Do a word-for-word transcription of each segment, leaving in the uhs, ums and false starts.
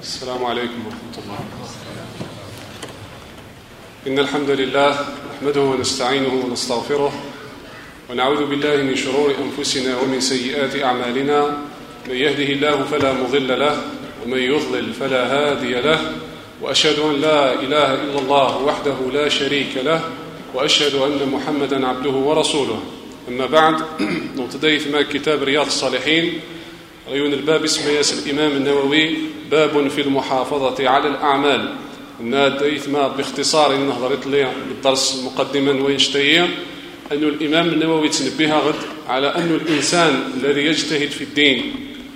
السلام عليكم ورحمة الله. إن الحمد لله نحمده ونستعينه ونستغفره ونعوذ بالله من شرور أنفسنا ومن سيئات أعمالنا. من يهده الله فلا مضل له ومن يضلل فلا هادي له، وأشهد أن لا إله إلا الله وحده لا شريك له، وأشهد أن محمدا عبده ورسوله. أما بعد، نتدايث مع كتاب رياض الصالحين عيون الباب اسم ياس الإمام النووي باب في المحافظة على الأعمال. نتدايث ما باختصار نهضرت لي بالدرس مقدما وينشتهي أن الإمام النووي تنبه غد على أن الإنسان الذي يجتهد في الدين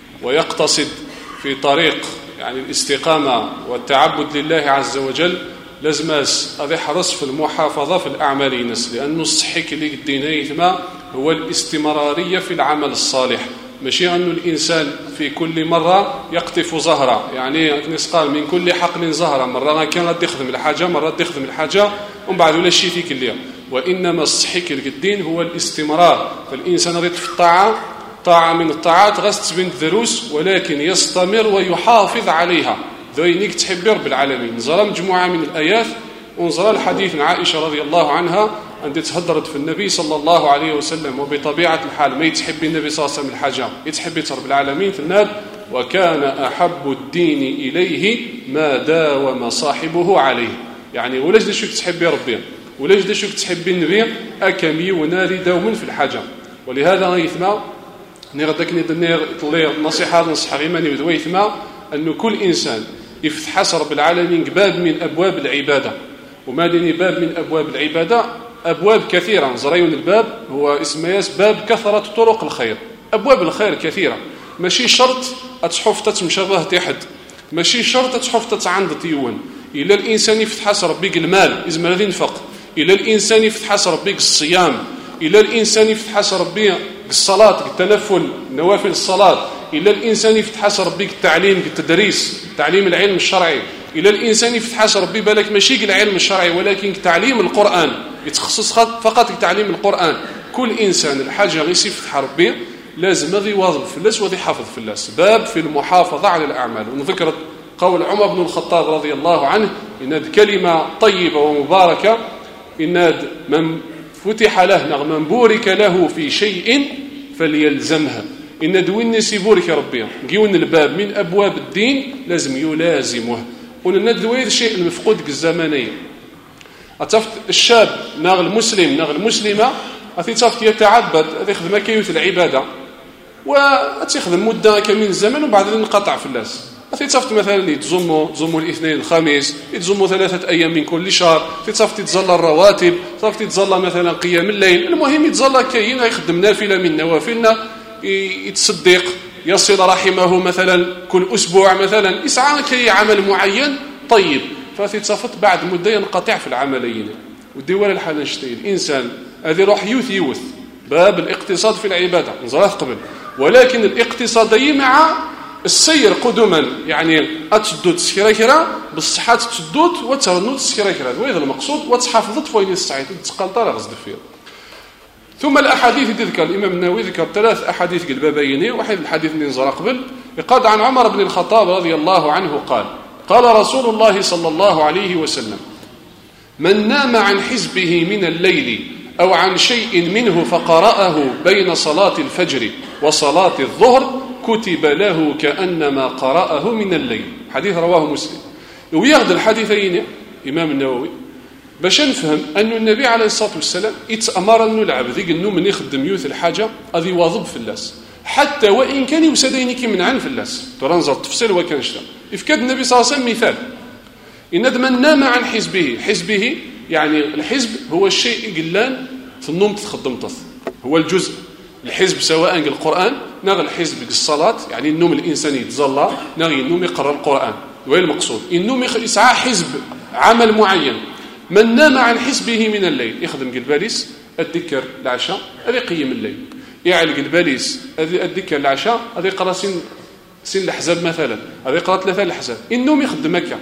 ويقتصد في طريق يعني الاستقامة والتعبد لله عز وجل لازم هذا يحرص في المحافظة في الأعمال ينس، لأنه الصحيك اللي قدينا يثما هو الاستمرارية في العمل الصالح، ماشي أنه الإنسان في كل مرة يقطف زهرة، يعني نسقال من كل حقل زهرة، مرة كان غادي يخدم الحاجة مرة غادي يخدم الحاجة ومن بعد ولا شيء فيك اللي، وإنما الصحيك الدين هو الاستمرار. فالإنسان غادي في الطاعة طاعة من الطاعات غاستبين دروس، ولكن يستمر ويحافظ عليها. ذوينيك تحب رب العالمين. نزرى مجموعة من الآيات ونزرى الحديث عن عائشة رضي الله عنها عندما تهدرت في النبي صلى الله عليه وسلم، وبطبيعة الحال ما يتحب النبي صلى الله عليه وسلم الحاجة يتحب رب العالمين في النار، وكان أحب الدين إليه ما داوم صاحبه عليه. يعني ولاش دا شوك تحبي ربي ولاش دا شوك تحبي النبي أكمي ونادي دوما في الحاجة. ولهذا غيثما نغدك ندنير طلي نصيحة نصحى غيماني ودويثما أن كل إنسان يفتح رب العالمين باب من أبواب العبادة. وما ديني باب من أبواب العبادة؟ أبواب كثيرة. زريون الباب هو اسمه باب كثرة طرق الخير. أبواب الخير كثيرة، ماشي شرط أتحف تتمشبه تحد، ماشي شرط أتحف تتعند تيون. إلا الإنسان يفتح ربك المال إذا ما ينفق، إلا الإنسان يفتح ربك الصيام، إلا الإنسان يفتح ربك الصلاة التنفل نوافل الصلاة، إلا الإنسان يفتح ربك التعليم التدريس تعليم العلم الشرعي، إلا الإنسان يفتح ربي بالك ماشي العلم الشرعي ولكن تعليم القرآن يتخصص فقط تعليم القرآن. كل إنسان الحاجة غير يفتح ربي لازم غادي يواظب في اللاس وغادي يحافظ في اللاس. باب في المحافظة على الأعمال. ونذكر قول عمر بن الخطاب رضي الله عنه إن هذه كلمة طيبة ومباركة، إن من فتح له من بورك له في شيء فليلزمها. إن دوين يبورك ربي نجيون الباب من أبواب الدين لازم يلازمه. ونندوي الشيء المفقود في الزمانية. أتفت الشاب ناغ المسلم ناغ المسلمة أتفت يتعبد يخدم كيوت العبادة وأتخدم مدة كمين الزمن وبعد انقطع في الناس. أتفت مثلا يتزموا تزموا الاثنين الخميس، يتزموا ثلاثة أيام من كل شهر، تتفت يتزلى الرواتب، تتفت يتزلى مثلا قيام الليل. المهم يتزلى كاين يخدم نافلة من نوافلنا، يتصدق يصل رحمه مثلا كل أسبوع مثلا، يسعى كي عمل معين طيب، فتتصفت بعد مدة ينقطع في العملين. والدول الحال نشتهي الإنسان هذه روح يوث يوث باب الاقتصاد في العبادة نزراه قبل، ولكن الاقتصادي مع السير قدما، يعني أتشدود سكريكرا بالصحة تشدود وترنود سكريكرا، وهذا المقصود وتحافظت فوين السعيد تقلطر غزد فيه. ثم الأحاديث تذكر الإمام النووي ذكر ثلاث أحاديث قلبابين. واحد الحديث اللي نزرى قبل يقال عن عمر بن الخطاب رضي الله عنه قال قال رسول الله صلى الله عليه وسلم: من نام عن حزبه من الليل أو عن شيء منه فقرأه بين صلاة الفجر وصلاة الظهر كتب له كأنما قرأه من الليل. حديث رواه مسلم. وياخذ الحديثين إمام النووي باش نفهم أن النبي عليه الصلاة والسلام يتأمر أنه العبد يقنو من يخدم يوث الحاجة هذه يواظب في اللاس، حتى وإن كان يوسدينك من عن في اللاس. ترنزل التفصيل وكان شتا إفكاد النبي صلى الله عليه وسلم مثال إن من نام عن حزبه. حزبه يعني الحزب هو الشيء قلان في النوم تخدم تص هو الجزء الحزب، سواء القرآن نغ الحزب الصلاة يعني النوم الإنسان يتزلى نغي النوم يقرأ القرآن. وين المقصود النوم يسعى حزب عمل معين. من نام عن حزبه من الليل يخدم قلباليس الذكر العشاء هذا قيم الليل، يعلق الباليس الذكر العشاء هذا يقرأ سن سن الأحزاب مثلا، هذا يقرأ ثلاثة الأحزاب. النوم يخدم هكا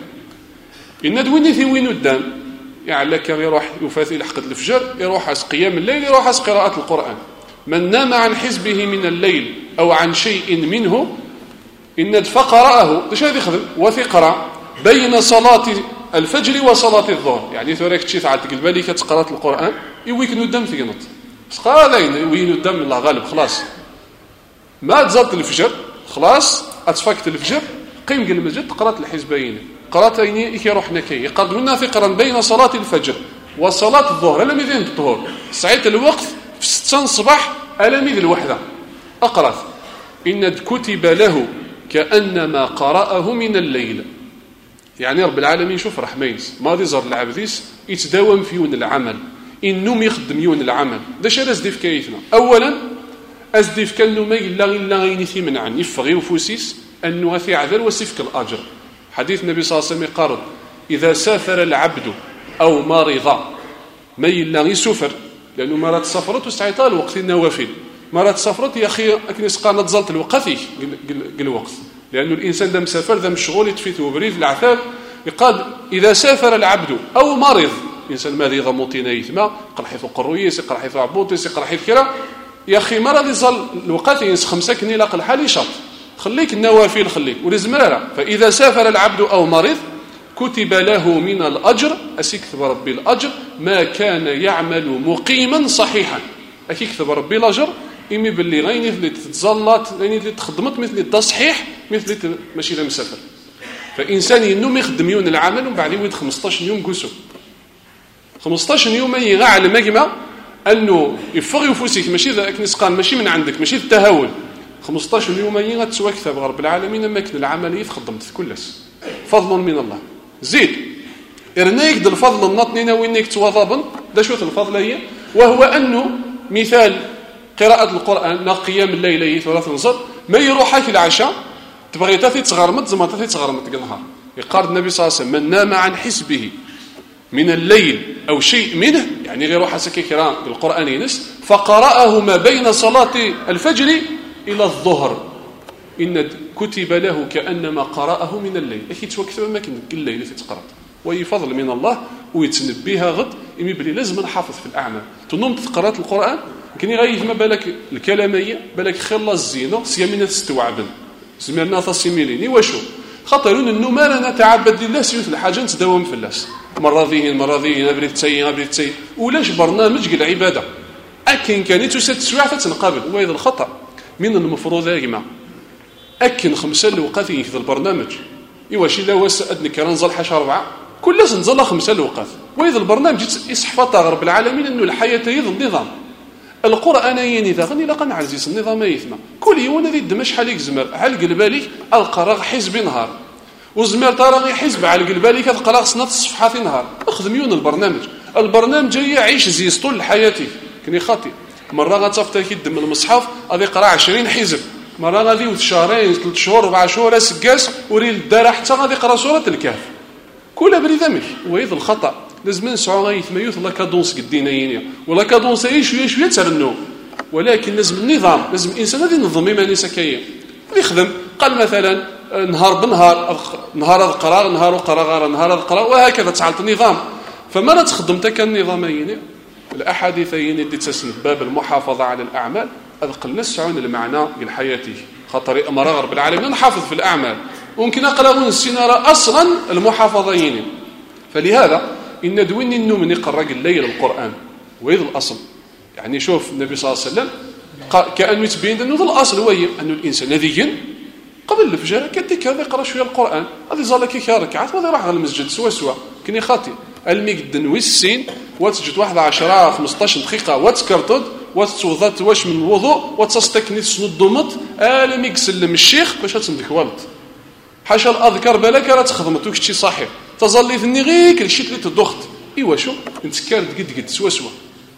إن دويني في وين قدام يعني لك يروح يفاثي لحقة الفجر، يروح عس قيام الليل، يروح عس قراءة القرآن. من نام عن حزبه من الليل أو عن شيء منه إن فقرأه اش غادي يخدم وثقرا بين صلاة الفجر وصلاة الظهر. يعني ثوريك تشي تعال تقلب لي كتقرا القرآن يويك ندم ثينط سقا لاين وين ندم الله غالب خلاص ما تزلت الفجر خلاص اتفكت الفجر قيم قل المسجد قرات الحزبين قرات عيني كيروح نكاي قد منا فقرا بين صلاة الفجر وصلاة الظهر ألا ميدين الظهر ساعه الوقت في ستة الصباح ألا ميد الوحدة أقرأ إن كتب له كأنما قرأه من الليل. يعني رب العالمين شوف رحمينس ماضي زر العبديس يتداوم في يون العمل إنهم يخدم يون العمل داش أنا أزدي في كايتنا. أولا أزدي في كأنه ما إلا إلا غيني من عن يفغي وفوسيس أنه أثي عذر وسيفك الأجر. حديث النبي صلى الله عليه وسلم قال إذا سافر العبد أو مرض ما إلا يسافر لأنه مرات سافرت وسعيتها الوقت النوافل مرات سافرت يا أخي أكني سقانا تزلت الوقت الوقت لأنه الإنسان ذا مسافر ذا مشغول يتفيت وبريد العذاب. يقال إذا سافر العبد أو مرض إنسان مريض موطينا يثمى يقرأ حيث قرويس يقرأ حيث عبوطيس يقرأ حيث كرا يا أخي مرض يظل الوقت ينس خمسة كني لاق الحال يشط خليك النوافل خليك ولزمرارة. فإذا سافر العبد أو مرض كتب له من الأجر أسيكتب ربي الأجر ما كان يعمل مقيما صحيحا أكيكتب ربي الأجر إمي باللي غيني اللي تتزلط غيني اللي تخدمت مثل التصحيح مثل ماشي لا مسافر. فإنسان ينوم يخدم يون العمل ومن بعد يويد خمسطاش يوم قسو خمسطاش يوم يغا على المجمع أنه يفغ يفوسك ماشي ذاك نسقان ماشي من عندك ماشي التهاون خمسطاش يوم يغا تسوى كتاب رب العالمين أما كن العملية خدمت كلس فضل من الله. زيد إرنايك دل الفضل النطنين وينك توضابا دا شوت الفضل هي وهو أنه مثال قراءة القرآن قيام الليل ثلاث نصر ما يروحك العشاء تبغي تاثي تغرمت زما تاثي تغرمت النهار. يقال النبي صلى الله عليه وسلم من نام عن حسبه من الليل أو شيء منه يعني غير روح سكي كرام بالقرآن ينس فقرأه ما بين صلاة الفجر إلى الظهر إن كتب له كأنما قرأه من الليل. أكيد توكتب ما كنت الليل تتقرأ وهي فضل من الله ويتنبيها غد إمي بلي لازم نحافظ في الأعمال تنوم تقرأ القرآن كني غايث ما بالك الكلامية بالك خلا الزينة سيامنا تستوعبن زمرنا تصميليني وشو خطرون انه ما لنا تعبد لله سيوت الحاجه نتداوم في الناس مره ذي مره ذي بريت تسي بريت تسي ولاش برنامج قال العباده اكن كانت تسوع تنقابل واذا الخطا من المفروض يا جماعه اكن خمسه الوقات في البرنامج ايوا لا واس ادنى كان نزل حاجه اربعه كل نزل خمسه الوقات واذا البرنامج يصحف رب العالمين انه الحياه هي النظام القرآن يني غني لقى عزيز النظام يثمى كل يوم ذي الدمش حالك زمر على قلبالك القراغ حزب نهار وزمر ترى حزب على قلبالك القراغ سنة الصفحات نهار اخذ ميون البرنامج البرنامج جاي عيش زي طول حياتي كني خاطي مرة غتصفت كيد من المصحف غادي يقرا عشرين حزب مرة غادي وث شهرين ثلاث شهور اربع شهور سكاس وريل الدار حتى غادي يقرا سورة الكهف كلها بريدمك ويذ الخطأ لازم نسعوا غايث ما يوث لا كادونس قدينا ولا كادونس اي شويه شويه ترنو ولكن لازم النظام لازم الانسان هذا ينظم ايماني سكايه يخدم قال مثلا نهار بنهار نهار القرار نهار القرار نهار القرار وهكذا تعالت النظام فما لا تخدمتك النظامين الاحاديثين اللي تسند باب المحافظه على الاعمال اذقل نسعون المعنى لحياته خاطر امر رب العالمين نحافظ في الاعمال ممكن اقراون السينارة اصلا المحافظين فلهذا إن دوين النوم نقرأ الليل القرآن وإذ الأصل يعني شوف النبي صلى الله عليه وسلم كأنه يتبين أنه ذا الأصل هو أنه الإنسان ذي قبل الفجر كديك هذا يقرأ شوية القرآن هذا يظل كي ركعات وهذا راح على المسجد سوا سوا كني خاطي المقدن والسين وتسجد واحد عشرة خمسطاش دقيقة وتكرتد وتتوضا واش من الوضوء وتستكني تسند ضمت آلم يسلم الشيخ باش تسندك والد حاشا الأذكار بالك راه تخدمت وكشي صحيح تظلي ثني غير كل شيء اللي تضغط ايوا شو نتسكر قد قد سوا سوا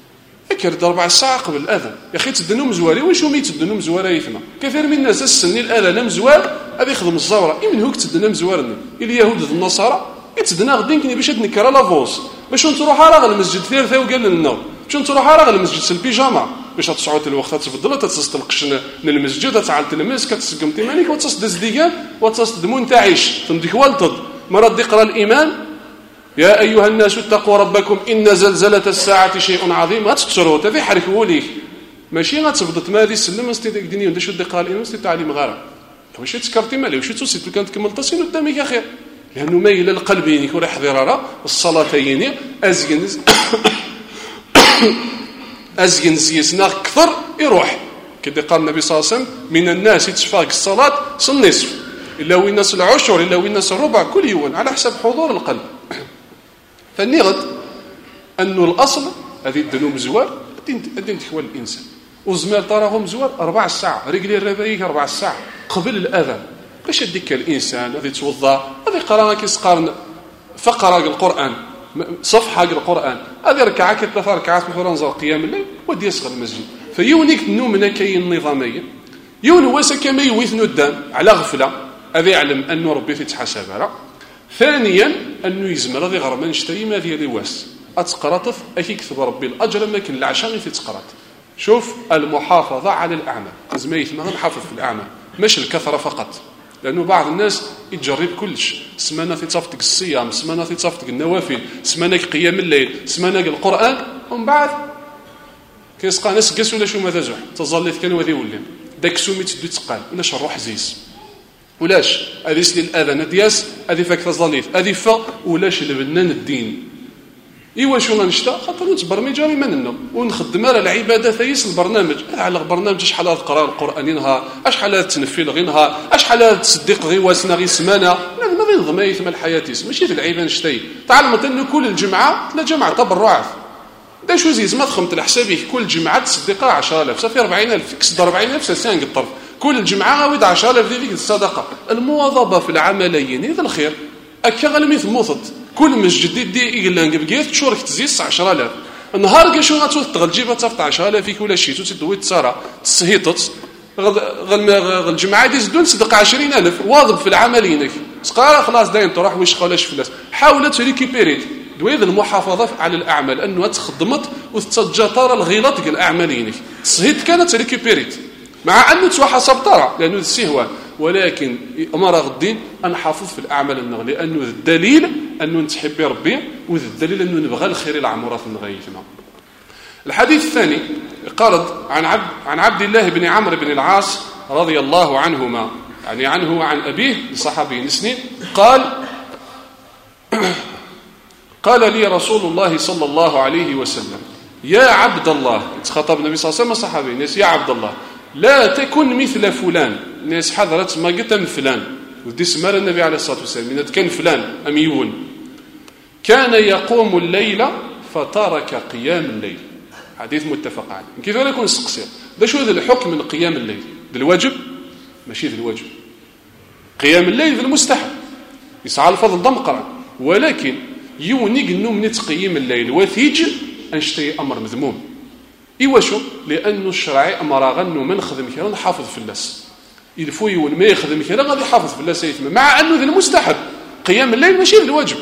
فكر اربع ساعات قبل الاذان يا اخي تدنو مزواري واش هما يتدنو مزواري يثما كثير من الناس السني الاذان مزوار هذا يخدم الزوره من هوك تدنا مزوارني اليهود النصارى يتدنا غدين كني باش تنكر لافوز باش تروح على المسجد ثير ثاو قال لنا باش تروح على المسجد البيجاما باش تصعد الوقت تفضل تستلقش للمسجد تعال تلمس كتسقم تيمانيك وتصدز ديان وتصد منتعش تنديك والطد مرض يقرأ الإيمان يا أيها الناس اتقوا ربكم إن زلزلة الساعة شيء عظيم غتكسروا تفي حركوا ليك ماشي غتفضت ما هذه السلم استيدك ديني ودا شو يقرأ الإيمان استي تعليم غيره واش تذكرتي مالي واش توصيت كانت كمل تصين قدامك خير لانه مايل القلب ينك ولا حضراره الصلاتين ازين ازين زيسنا اكثر يروح كده قال النبي صلى الله عليه وسلم من الناس يتشفاك الصلاه النصف الا وين ناس العشر الا وين ناس الربع كل يوم على حسب حضور القلب. فالنغد انه الاصل هذه الذنوب زوار الدين تحول الانسان وزمال تراهم زوار اربع ساعات رجلي الربايك اربع ساعات قبل الاذان باش يديك الانسان هذه توضا هذه قراءه كيسقارن فقره القران صفحه القران هذه ركعه ثلاث ركعات مثلا نزار قيام الليل ودي يسغل المسجد فيونيك النوم كاين نظاميه يون واسا كما يوثنو الدم على غفله هذا يعلم انه ربي تتحاسب على. ثانيا انه يزمر هذه غير ما نشتري ما ديال الواس اتقرطف اكي كتب ربي الاجر ما كاين العشاء في تقرط. شوف المحافظه على الاعمال لازم يثمر نحافظ في الاعمال مش الكثره فقط لانه بعض الناس يتجرب كلش سمانه في تصفتك الصيام سمانه في تصفتك النوافل سمانه قيام الليل سمانه القران ومن بعد كيسقى ناس قاس ولا شو ماذا زح تظل كان وذي ولي داك سومي تدو تقال ولاش الروح عزيز ولاش هذه سلي الاذان دياس هذه فاك تظليت هذه فا ولاش البنان الدين ايوا شو غنشتا خاطر نتبرمج راه مننا ونخدم على العباده ثيس البرنامج على البرنامج شحال القراءه القراني نهار شحال التنفيل غير نهار شحال التصديق غير واسنا غير سمانه لازم غير نظم يثم الحياه ماشي في العيبان شتي تعلمت انه كل الجمعه لا جمعه تبرعات دا شو زيز ما تخمت لحسابيه كل جمعه تصدقها عشرة آلاف صافي أربعين ألف كسد أربعين ألف سنه الطرف كل جمعه غاود عشرة آلاف ديال الصدقه المواظبه في العملين هذا الخير اكا غلميث موثط كل مسجد دي يقلان قبقيت شورك تزيد عشرة آلاف النهار كشو غتغل جيبها تصفط عشرة آلاف فيك ولا شي تدوي تصارى تسهيطت غل الجمعه دي زدون صدق عشرين ألف واظب في العملينك سقاره خلاص داين تروح واش خلاش فلاس حاولت تريكيبيريت دويد المحافظه على الاعمال انه تخدمت وتتجاتر الغلط ديال الاعمالينك صهيت كانت ريكيبيريت مع انه توا حسب طرا لانه السهوه ولكن امر غدين ان نحافظ في الاعمال النغ لانه الدليل انه نتحبي ربي والدليل انه نبغى الخير العمرات نغيثنا. الحديث الثاني قال عن عبد عن عبد الله بن عمرو بن العاص رضي الله عنهما يعني عنه وعن ابيه صحابي سنين قال قال لي رسول الله صلى الله عليه وسلم يا عبد الله تخاطب النبي صلى الله عليه وسلم صحابي الناس يا عبد الله لا تكن مثل فلان الناس حضرت ما قلت فلان ودي سمار النبي عليه الصلاة والسلام من كان فلان أميون كان يقوم الليل فترك قيام الليل حديث متفق عليه كيف يكون السقسير ده شو ذا الحكم من قيام الليل ذا الواجب ماشي ذا الواجب قيام الليل ذا المستحب يسعى الفضل ضمقرا ولكن يونيق النوم نتقيم الليل وثيج أنشتي أمر مذموم إيوا شو لأنه الشرعي أمر غنو من خدم كذا نحافظ في اللاس يلفوي وما يخدم كذا غادي يحافظ في اللاس يثم مع أنه ذا المستحب قيام الليل ماشي ذا الواجب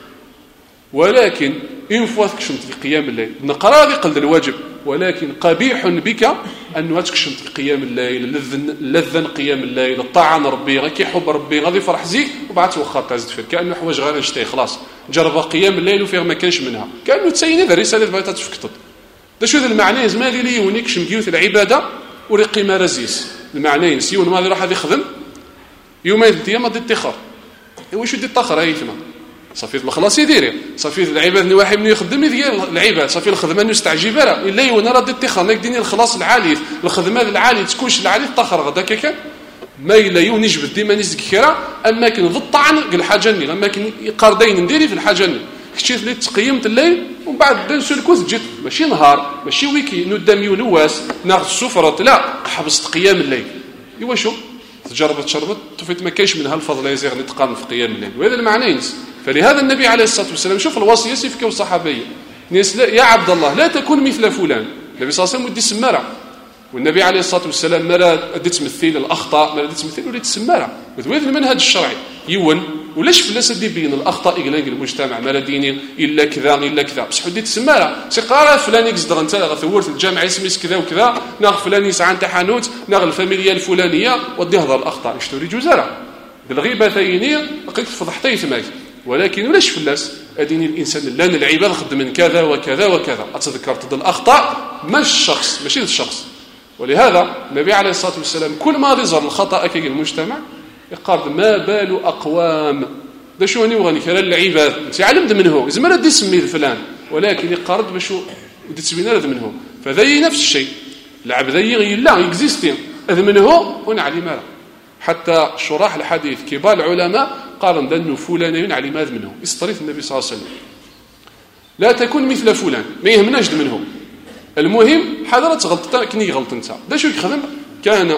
ولكن إن فواتك شمت في قيام الليل نقرأ ذي قلد الواجب ولكن قبيح بك أنه تكشمت في قيام الليل لذن قيام الليل الطاعة ربي غير حب ربي غادي يفرح زيك وبعد وخا تزد فيه كأنه حوايج غير نشتي خلاص جرب قيام الليل وفيه ما كانش منها كأنه تسيني ذا الرسالة بغيتها تفكتط ده شو ذا المعنى زمالي لي ونيك شمكيوث العبادة ورقي مرزيس المعنى سيون ما راح يخدم يومين ثلاثه ما ديت تخر ايوا شو ديت تخر هي ثما صافي الخلاص يدير صافي العباد ني واحد من يخدم ديال العباد صافي الخدمه انه استعجب راه الا وانا راه ديت تخر نك ديني الخلاص العالي الخدمه العالي تكونش العالي تخر غدا كيك ما الا يوني جبد ديما نزك كرا اما كن ضد طعن الحاجه ني لما كن قردين نديري في الحاجه ني كشيت لي تقيمت الليل ومن بعد نسلكوت جيت ماشي نهار ماشي ويكي ندم يولواس ناخذ السفره لا حبست قيام الليل ايوا شو تجربت شربت طفيت ما كاينش منها الفضل يزيغ نتقام في قيام الليل وهذا المعنى فلهذا النبي عليه الصلاه والسلام شوف الوصيه سيفك والصحابيه يا عبد الله لا تكن مثل فلان النبي صلى الله عليه وسلم ودي سماره والنبي عليه الصلاه والسلام مرا ادي تمثيل الاخطاء مرا ادي تمثيل وليت سماره وهذا المنهج الشرعي يون ولاش فلاس دي بين الاخطاء يقلق المجتمع ما ديني الا كذا الا كذا بصح ودي تسمى سي قرا فلان يقصد انت غثورت الجامع اسميس كذا وكذا ناغ فلان يسعى انت حانوت ناغ الفاميليا الفلانيه ودي هضر الاخطاء نشتري جزره بالغيبه ثينيه لقيت فضحتي ثماك ولكن ولاش فلاس اديني الانسان لان العباد خدم من كذا وكذا وكذا اتذكرت الاخطاء مش الشخص ماشي الشخص ولهذا النبي عليه الصلاة والسلام كل ما يظهر الخطأ كي المجتمع يقارد ما بال أقوام دا شو هني وغني كلا العباد انت علمت منه إذا ما ردي سميه فلان ولكن يقارد بشو ودي تسبينا هذا منه فذي نفس الشيء العبد ي لا يكزيستي هذا منه ونعلم هذا حتى شراح الحديث كبار العلماء قالوا بأنه فلان ينعلم هذا منه استريت النبي صلى الله عليه وسلم لا تكون مثل فلان ما يهمناش منه المهم حضرت غلطتك كني غلط انت دا شو يخدم كان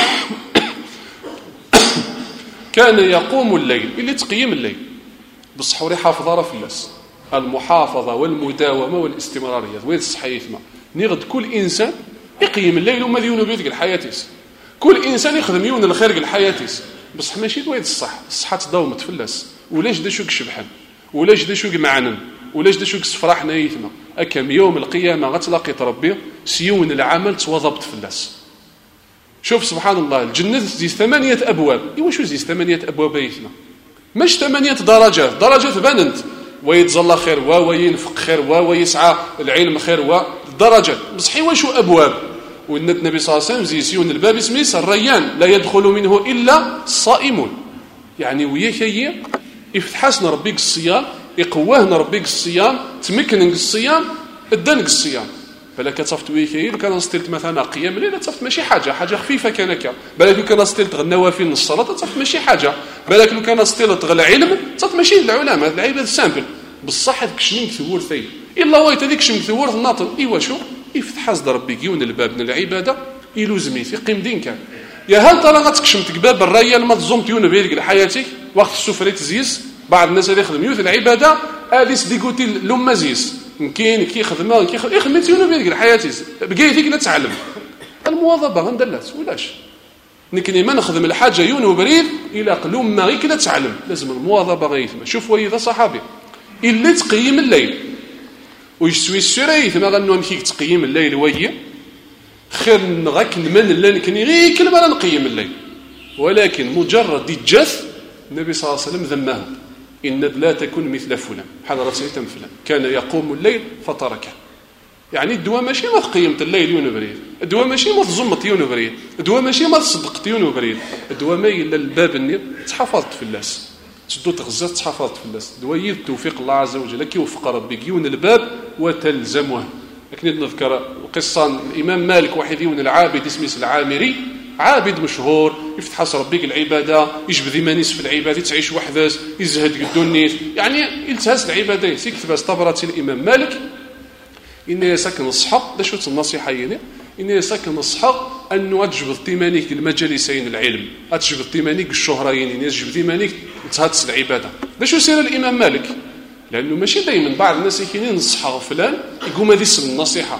كان يقوم الليل اللي تقيم الليل بصح وري حافظ راه فلاس المحافظه والمداومه والاستمراريه وين الصحيح ما نيغد كل انسان يقيم الليل وما ديونو بيدك الحياتيس كل انسان يخدم يون الخير الحياتيس بصح ماشي دويد الصح الصحه تداومت فلاس ولاش دا شوك شبحان ولاش دا شوك معنا ولاش دا شوك صفراح نايثنا اكم يوم القيامه غتلاقي ربي سيون العمل توظبت فلاس شوف سبحان الله الجنة زي ثمانية أبواب إيوا شو زي ثمانية أبواب يثنا مش ثمانية درجات درجات بننت ويتظل خير وينفق خير ويسعى العلم خير ودرجات بصحي وشو أبواب والنبي النبي صلى الله عليه وسلم زي سيون الباب اسمه الريان لا يدخل منه إلا الصائمون يعني وياك هي يفتحسنا ربيك الصيام يقواهنا ربيك الصيام تمكنك الصيام ادانك الصيام بلا كتصفت ويكي لو كان ستيلت مثلا قيام الليل تصفت ماشي حاجه حاجه خفيفه كانك بالك لو كان ستيلت النوافل الصلاه تصفت ماشي حاجه بالك لو كان ستيلت العلم تصفت ماشي العلماء العباد سامبل بصح هذاك شنو ثور ثي الا وايت هذيك شنو ثور الناطن ايوا شو يفتح حظ ربي يون الباب من العباده يلوزمي في قيم دين كان يا هل ترى غتكشمت باب الريال ما تزوم تيون بيدك حياتك وقت السفري تزيز بعض الناس اللي يخدم يوث العباده اليس ديغوتي لومازيس كاين كي خدمه كي خدمه يخدم بيدك حياتي بقيتك نتعلم المواظبه غندلات ولاش نكني ما نخدم الحاجه يون وبريد الى قلوم ما غير كي نتعلم لازم المواظبه غيثما شوف ويذا صحابي اللي تقيم الليل ويسوي السريث ما غنو مشي تقيم الليل ويا خير نغاك من الليل كني غير كلمه نقيم الليل ولكن مجرد الجث النبي صلى الله عليه وسلم ذمه إن لا تكون مثل فلان حضرت سيتم فلان كان يقوم الليل فتركه يعني الدواء ماشي ما تقيمت الليل يون بريد الدواء ماشي ما تزمت يون بريد الدواء ماشي ما تصدقت يون بريد الدواء ما إلا الباب النير تحفظت في اللاس تشدو تغزات تحفظت في اللاس دواء توفيق الله عز وجل كي وفق ربك يون الباب وتلزمه لكن نذكر قصة الإمام مالك واحد يون العابد اسمه العامري عابد مشهور يفتح حصر ربيك العبادة يجبد ذمانيس في العبادة تعيش وحداس يزهد قدونيس يعني يلتهس العبادة يكتب استبرت الإمام مالك إنه ساكن الصحق ده شو النصيحة يعني إنه ساكن الصحق أنه أتجبد ثمانيك المجالسين العلم أتجبد ثمانيك الشهرين إنه أتجبد ثمانيك تهدس العبادة ده شو سير الإمام مالك لأنه ماشي دايما بعض الناس يكينين نصحة فلان يقوم هذه اسم النصيحة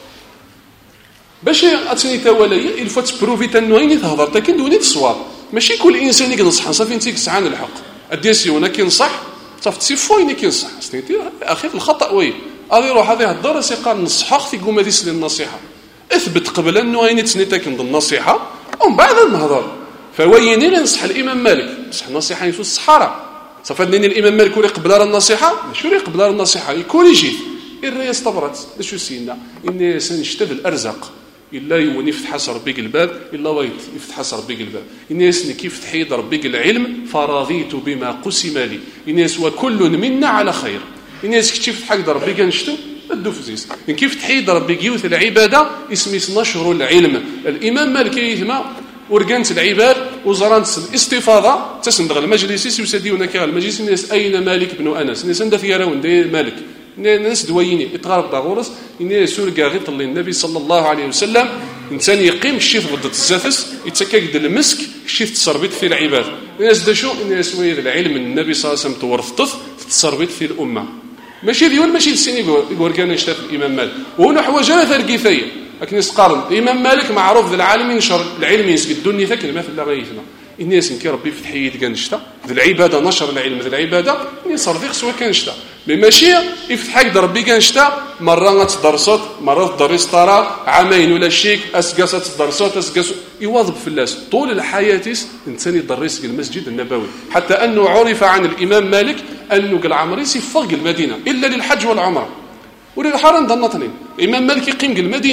باش اتني تولي الفات بروفيت انه غير تهضر تا كندوني الصواب ماشي كل انسان ينصح صافي انت كسعان الحق اديسيونا كينصح صافي سي فوين كينصح سنيتي اخي الخطا وي غادي يروح هذه الدار سيقال نصحك تيقوم هذه سن النصيحه اثبت قبل انه غير تسنيتا كنض النصيحه ومن بعد نهضر فويني نصح الامام مالك بصح النصيحه يسوس الصحراء صافي نين الامام مالك ولي قبل النصيحه ماشي ولي قبل النصيحه يكوريجي الرياس استبرت شو سينا اني سنشتد الارزاق إلا يون يفتح حسر بيق الباب إلا ويت يفتح حسر بيق الباب الناس كيف تحيد ربيق العلم فرضيت بما قسم لي الناس وكل منا على خير الناس كيف تحيد ربيق نشتو الدفزيس إن كيف تحيد ربيق يوث العبادة اسمه نشر العلم الإمام مالك يثما ورقانت العباد وزرانت الاستفاضة تسندغ المجلس يسديونا كغا المجلس الناس أين مالك بن أنس الناس عندها ثيراون دي مالك الناس دويني يتغرب داغورس إني سور قاغيط اللي النبي صلى الله عليه وسلم إنسان يقيم الشيف ضد الزافس يتسكى قد المسك الشيف تصربيت في العباد الناس دا شو الناس ويد العلم النبي صلى الله عليه وسلم تورثته تصربيت في الأمة ماشي ديول ماشي السن يقول كان يشتاف الإمام مالك وهنا حواجه ثرقيثية لكن يسقارن الإمام مالك معروف ذا العالم ينشر العلم يسقي الدنيا ثكل ما في الله غيثنا الناس كي ربي فتح يد كنشتا ذا العباده نشر العلم ذا العباده ني صرفيق سوا كنشتا مي ماشي يفتح يد ربي كنشتا مره تدرسات مره تدرس طرا عامين ولا شيك اسقاسات تدرسات اسقاس يواظب في الناس طول الحياه انسان يدرس المسجد النبوي حتى انه عرف عن الامام مالك انه قال عمري سيفق المدينه الا للحج والعمره وللحرم ضنطني الامام مالك يقيم المدينه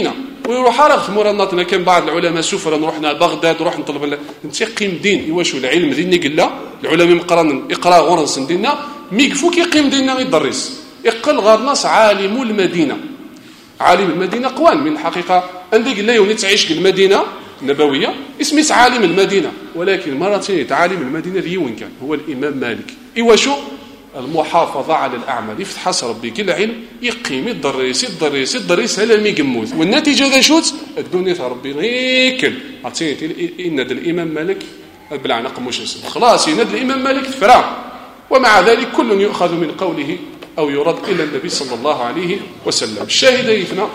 ويروح راه مورا الناطنا. كان بعض العلماء سوف نروحنا بغداد نروح نطلب انت قيم دين ايوا شو العلم ديني قال العلماء مقرن اقرا غرس ديننا ميكفو كيقيم ديننا يدرس يقل غير ناس عالم المدينه. عالم المدينه قوان من الحقيقه عندي قال لي وني تعيش المدينه النبويه اسمي عالم المدينه، ولكن مرتين عالم المدينه ديون كان هو الامام مالك. ايوا شو المحافظه على الاعمال يفتح حس ربي كل علم يقيم يدرس يدرس يدرس هلا مي يقموت، والنتيجه ذا شوت الدنيا تاع ربي هيك عرفتي ان الامام مالك بالعنق مش اسم خلاص يند الامام مالك فرا. ومع ذلك كل يؤخذ من قوله او يرد الى النبي صلى الله عليه وسلم. الشاهد يفنى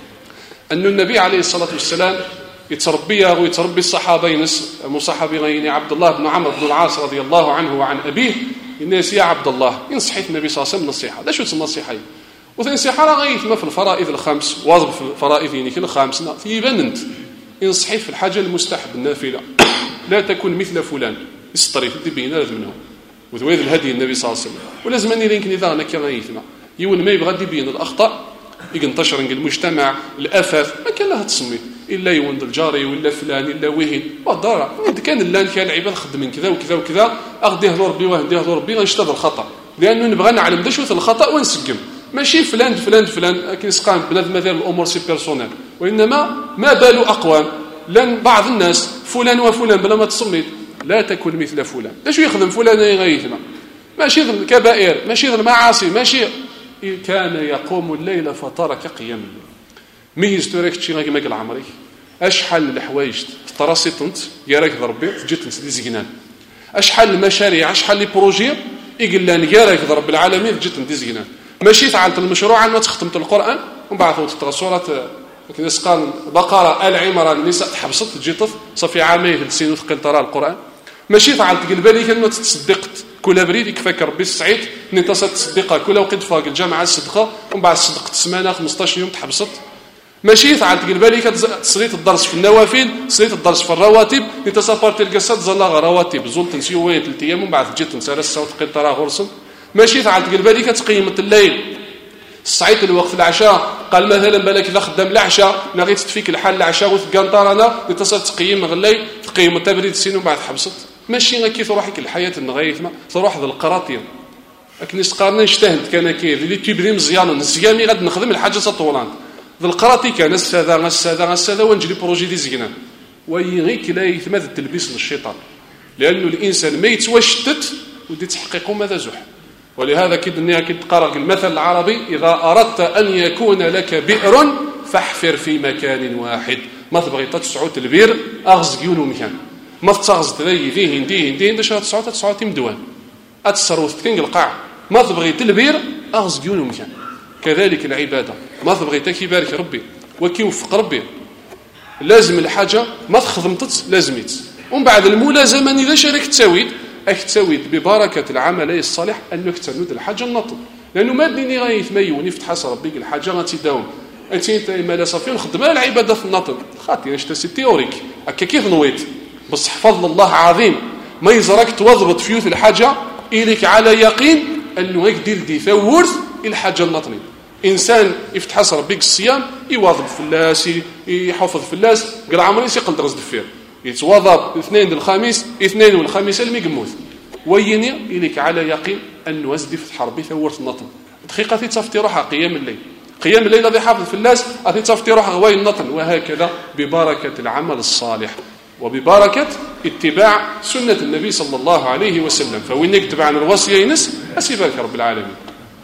ان النبي عليه الصلاه والسلام يتربي ويتربي الصحابين مصاحبين عبد الله بن عمرو بن العاص رضي الله عنه وعن ابيه. الناس يا عبد الله ينصحيت النبي صلى الله عليه وسلم نصيحه. لا شو النصيحه؟ وتنصيحه راه غيثما في الفرائض الخمس واظب في الفرائض يعني كل خامس يبان انت ينصحيت في الحاجه المستحب النافله لا تكن مثل فلان يسطري في الدبين لازم منهم وذويذ الهدي النبي صلى الله عليه وسلم. ولازم اني يمكن اذا انا كي غيثما يون ما يبغى يبين الاخطاء ينتشر المجتمع الاثاث ما كان لها تسمي الا يوند الجاري ولا فلان الا وهين والدار كان اللان كان العباد خدمين كذا وكذا وكذا اغديه ربي وهديه ربي غنشتغل الخطا لانه نبغى نعلم دا شو الخطا ونسقم ماشي فلان فلان فلان كيسقام بنادم مثلا الامور سي بيرسونيل، وانما ما بال اقوام لان بعض الناس فلان وفلان بلا ما تسميت لا تكن مثل فلان. دا شو يخدم فلان يغيثنا ماشي الكبائر ماشي المعاصي ماشي كان يقوم الليل فترك قيام الليل ميز توريك شي غير ماك العمري اشحال الحوايج تراسيت انت يا راك ربي جيت نسدي زينان اشحال المشاريع اشحال لي بروجي يقول لنا يا راك رب العالمين جيت ندي زينان ماشي فعلت المشروع ما تختمت القران ومن بعد تقرا سوره كناس قال بقره ال عمران النساء تحبست جيت صافي عامين ثلاثين وثقل ترى القران ماشي فعلت قلب بالك انه تصدقت كل بريد يكفاك ربي السعيد ان تصدق كل وقت فاق الجامعه الصدقه ومن بعد صدقت سمانه خمسطاش يوم تحبست ماشي فعلت قلب بالك تصريت الدرس في النوافل صريت الدرس في الرواتب انت سافرت القصه زلا رواتب زلت نسيوين ثلاث ايام ومن بعد جيت نسال الصوت قيل ترى غرسل ماشي فعلت قلب بالك تقيمت الليل صعيت الوقت العشاء قال مثلا بالك اذا خدام العشاء نغيت تفيك الحال العشاء وتقنطرنا اتصلت تقيم غلي تقيم التبريد سين ومن بعد حبست ماشي غير كيف روحك الحياه النغايث ما تروح ذا القراطيه لكن نستقارن نجتهد كان كيف اللي تيبري مزيان نزيامي غاد نخدم الحاجه سطولان ذا القراطي كان الساده الساده الساده ونجري بروجي دي زينان ويغيك لا يتمد التلبيس للشيطان لانه الانسان ما يتوشتت ودي تحقيقه ماذا زح. ولهذا كدنيا كتقرا المثل العربي اذا اردت ان يكون لك بئر فاحفر في مكان واحد ما تبغي تسعود البير اغز يونو مكان ما تغز تري فيه هندي هندي باش تسعود تسعود مدوان اتسروث كين القاع ما تبغي البير اغز يونو مكان. كذلك العباده ما تبغي تكبارك ربي وكيوفق ربي لازم الحاجه ما تخدمت لازميت ومن بعد الملازمه اذا شارك تساويد اك تساويد ببركه العمل الصالح انك تنود الحاجه النطق لانه ما ديني غايث ما يوني فتح ربي الحاجه غتداوم انت انت ما لا صافي نخدم العباده في النطق خاطي اش تسي تيوريك هكا كيف نويت بس حفظ الله عظيم ما يزرك توضبط فيوث الحاجه اليك على يقين انه يقدر دي ثورث الحاجه النطني. انسان يفتح ربي الصيام يواظب في اللاس يحفظ في اللاس قال عمري يقل درس دفير يتوضب اثنين الخميس اثنين والخميس الميقموث ويني اليك على يقين انه وزدي فتح ربي ثورث النطن دقيقه تصفتي روحها قيام الليل قيام الليل الذي حافظ في اللاس اثي تصفتي روحها غواي النطن وهكذا ببركه العمل الصالح وببركه اتباع سنه النبي صلى الله عليه وسلم. فوين يكتب عن الوصيه ينس اسيبك رب العالمين.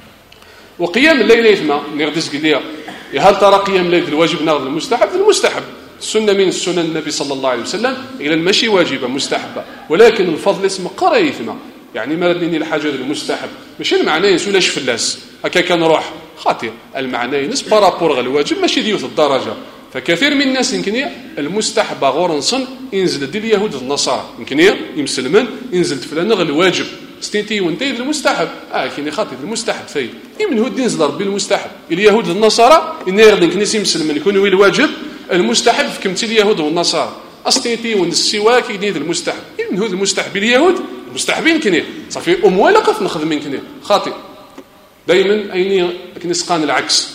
وقيام الليل يثما نغدس قليا هل ترى قيام الليل الواجب ناخذ المستحب المستحب السنه من السنن النبي صلى الله عليه وسلم الى المشي واجبه مستحبه ولكن الفضل اسم قرا يثما يعني ما ردني الحاجه المستحب ماشي المعنى يسولاش في اللاس هكا كان روح خاطئ المعنى ينس بارابور الواجب ماشي ديوث الدرجه. فكثير من الناس يمكن المستحب غورنصن ينزل ديال اليهود النصارى يمكن يمسلمن ينزل فلان غير الواجب ستينتي وانتي المستحب اه كاين خاطئ المستحب فاي من هو ينزل ربي المستحب اليهود النصارى ان يرد كنيس يمسلمن يكون هو الواجب المستحب في كمتي اليهود والنصارى استيتي والسواك يدير المستحب من هو المستحب اليهود المستحبين كني صافي اموالك نخدم من كني خاطئ دائما اين كنيس قان العكس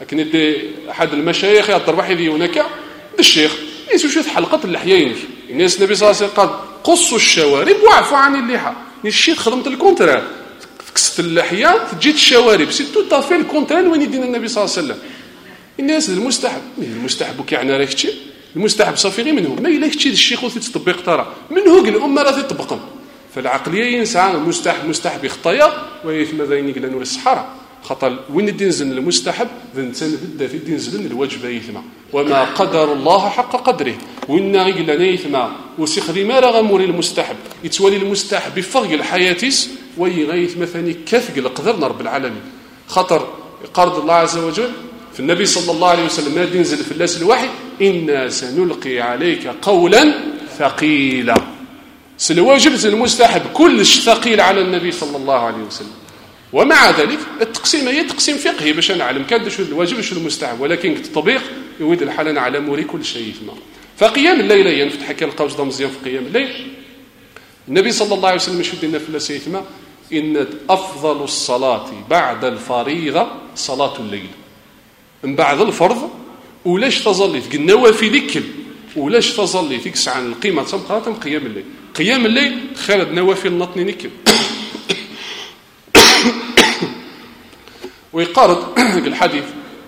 لكن يدي أحد المشايخ يضرب واحد هناك الشيخ يسوي شوية حلقة اللحيين الناس النبي صلى الله عليه وسلم قال قصوا الشوارب وعفوا عن اللحى الشيخ خدمت الكونترال كست اللحية تجي الشوارب سي تو طافي الكونترال وين يدينا النبي صلى الله عليه وسلم الناس المستحب المستحب كيعنا راه كتشي المستحب صافي غير منه ما الا كتشي الشيخ وثي تطبيق ترى منه الامه راه تطبقهم فالعقليه ينسى المستحب مستحب يخطيا ويثم ذين يقلن الصحراء خاطر وين الدين زن المستحب ذنتن بدا في الدين زن الواجب يثم وما قدر الله حق قدره وين يقلن يثم وسيخدي ما راه غموري المستحب يتولي المستحب بفرق الحياتيس ويغيث مثلا كثق قدرنا رب العالمين خاطر قرض الله عز وجل في النبي صلى الله عليه وسلم ما ينزل في اللاس الواحد إنا سنلقي عليك قولا ثقيلا سالواجب المستحب كلش ثقيل على النبي صلى الله عليه وسلم ومع ذلك التقسيم هي تقسيم فقهي باش نعلم كان شو الواجب شو المستحب ولكن التطبيق يريد الحال على موري كل شيء ثم فقيام الليل ينفتح كان القوس ضم مزيان في قيام الليل النبي صلى الله عليه وسلم شو دينا في اللاس ثم إن أفضل الصلاة بعد الفريضة صلاة الليل من بعد الفرض ولاش تظلي تقول النوافل كل ولاش تظلي تكسع عن القيمة تمقاطم قيام الليل قيام الليل خالد نوافل نطني نكل ويقارض الحديث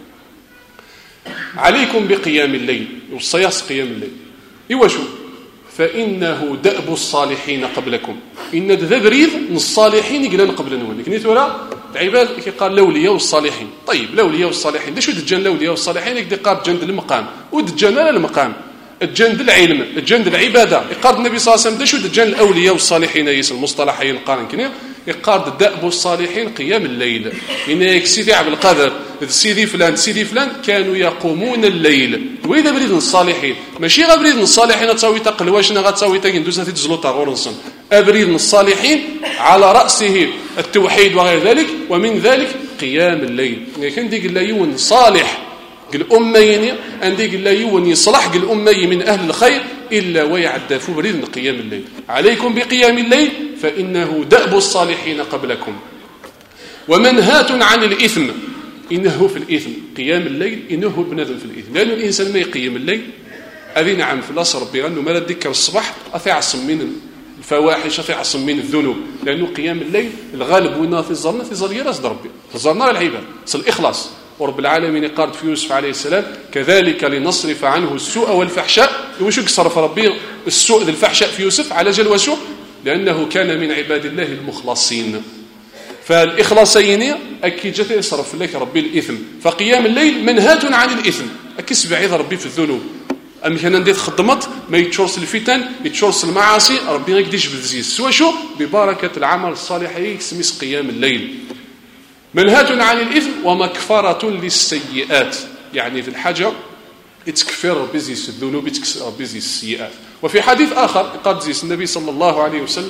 عليكم بقيام الليل والصياص قيام الليل إيواشو فإنه دأب الصالحين قبلكم إن ذا بريد من الصالحين يقلن قبل نوال لكن يتورا عباد كي قال الأولياء والصالحين طيب الأولياء والصالحين ليش دجان الأولياء والصالحين يقدر قاب جند المقام ودجان لا المقام الجند العلم الجند العبادة يقارد النبي صلى الله عليه وسلم ليش دجان الأولياء والصالحين يس المصطلحين القارن كنير يقارد دأب الصالحين قيام الليل إن سيدي عبد القادر سيدي فلان سيدي فلان كانوا يقومون الليل وإذا بريد الصالحين ماشي غير بريد الصالحين تساوي تقل واشنا غتساوي تاكندوسا تزلوطا غورنصن أبريد الصالحين على رأسه التوحيد وغير ذلك ومن ذلك قيام الليل كان ديك الله يون صالح الأمين عندك الله يون يصلح الأمي من أهل الخير إلا ويعد فبريد قيام الليل عليكم بقيام الليل فإنه دأب الصالحين قبلكم ومنهاة عن الإثم إنه في الإثم قيام الليل إنه بنذن في الإثم لأن الإنسان ما يقيم الليل أذي نعم في الأصل ربي أنه ما ذكر الصباح أثيع من الفواحش أثيع من الذنوب لأنه قيام الليل الغالب وإنه في الظلمة في ظل يرس ربي في الظلمة العباد صل الإخلاص ورب العالمين قال في يوسف عليه السلام كذلك لنصرف عنه السوء والفحشاء وشو صرف ربي السوء الفحشاء في يوسف على جل وسوء لأنه كان من عباد الله المخلصين فالإخلاصين أكيد جت يصرف لك ربي الإثم فقيام الليل منهاة عن الإثم أكس بعيد ربي في الذنوب أم كان ندير خدمت ما يتشورس الفتن يتشورس المعاصي ربي يقديش بالزيز سوى شو ببركة العمل الصالح يسميس قيام الليل منهاة عن الإثم ومكفرة للسيئات يعني في الحاجة يتكفر بزيس الذنوب يتكفر بزيس السيئات وفي حديث آخر قد زيس النبي صلى الله عليه وسلم